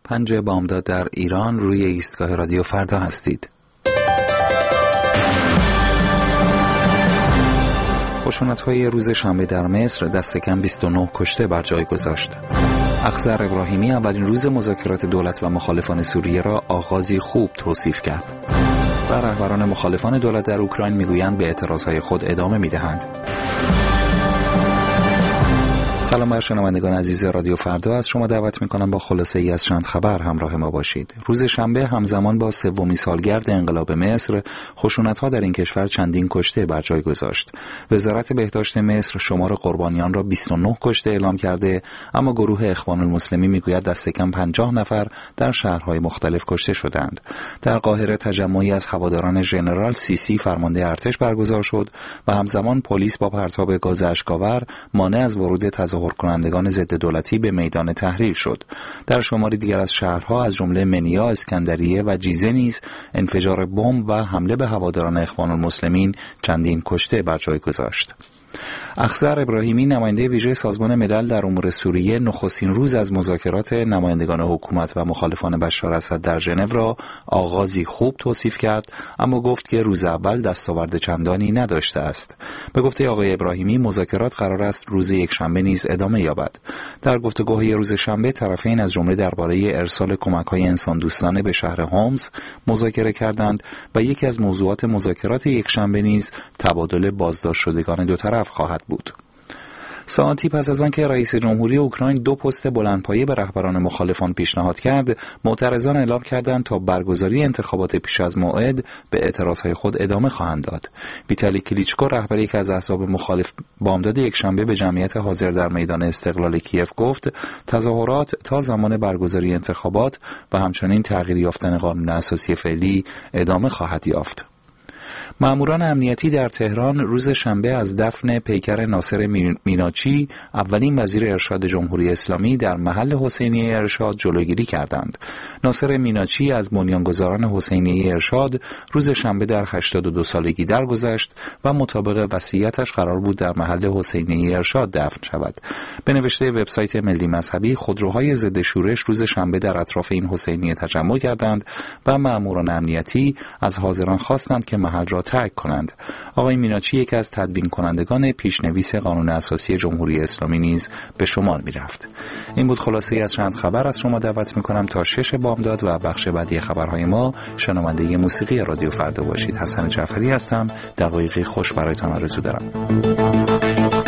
5 بامداد در ایران روی ایستگاه رادیو فردا هستید. خشونت‌های روز شنبه در مصر دست کم 29 کشته بر جای گذاشت. اخضر ابراهیمی اولین روز مذاکرات دولت و مخالفان سوریه را آغازی خوب توصیف کرد. و رهبران مخالفان دولت در اوکراین میگویند به اعتراضهای خود ادامه میدهند. سلام بر شنوندگان عزیز رادیو فردا، از شما دعوت میکنم با خلاصه ای از چند خبر همراه ما باشید. روز شنبه همزمان با سومین سالگرد انقلاب مصر، خشونت‌ها در این کشور چندین کشته بر جای گذاشت. وزارت بهداشت مصر شمار قربانیان را 29 کشته اعلام کرده، اما گروه اخوان المسلمین میگوید دست کم 50 نفر در شهرهای مختلف کشته شدند. در قاهره تجمعی از هواداران ژنرال سیسی فرمانده ارتش برگزار شد و همزمان پلیس با پرتاب گاز اشک‌آور مانع از ورود تظاهر کنندگان ضد دولتی به میدان تحریر شد. در شماری دیگر از شهرها از جمله منیا، اسکندریه و جیزه نیز انفجار بمب و حمله به هواداران اخوان المسلمین چندین کشته بر جای گذاشت. اخضر ابراهیمی نماینده ویژه سازمان ملل در امور سوریه نخستین روز از مذاکرات نمایندگان حکومت و مخالفان بشار اسد در ژنو را آغازی خوب توصیف کرد، اما گفت که روز اول دستاورد چندانی نداشته است. به گفته آقای ابراهیمی مذاکرات قرار است روز یکشنبه نیز ادامه یابد. در گفتگوهای روز شنبه طرفین از جمله درباره ارسال کمک‌های انسان دوستانه به شهر هومس مذاکره کردند و یکی از موضوعات مذاکرات یکشنبه نیز تبادل بازداشت شدگان دو طرف خواهد بود. ساعتی پس از آنکه رئیس جمهوری اوکراین 2 پست بلندپایه به رهبران مخالفان پیشنهاد کرد، معترضان اعلام کردند تا برگزاری انتخابات پیش از موعد به اعتراضهای خود ادامه خواهند داد. ویتالی کلیچکو رهبر یکی از احزاب مخالف بامداد یکشنبه به جمعیت حاضر در میدان استقلال کیف گفت تظاهرات تا زمان برگزاری انتخابات و همچنین تغییر یافتن قانون اساسی فعلی ادامه خواهد یافت. ماموران امنیتی در تهران روز شنبه از دفن پیکر ناصر میناچی، اولین وزیر ارشاد جمهوری اسلامی، در محل حسینیه ارشاد جلوگیری کردند. ناصر میناچی از بنیانگذاران حسینیه ارشاد روز شنبه در 82 سالگی درگذشت و مطابق وصیتش قرار بود در محل حسینیه ارشاد دفن شود. به نوشته وبسایت ملی مذهبی، خودروهای ضد شورش روز شنبه در اطراف این حسینیه تجمع کردند و ماموران امنیتی از حاضران خواستند که محل را ترک کنند. آقای میناچی یکی از تدوین کنندگان پیشنویس قانون اساسی جمهوری اسلامی نیز به شمار می رفت. این بود خلاصه ای از چند خبر. از شما دعوت می کنم تا 6 بامداد و بخش بعدی خبرهای ما شنونده موسیقی رادیو فردا باشید. حسن جعفری هستم. دقایقی خوش برایتان آرزو دارم.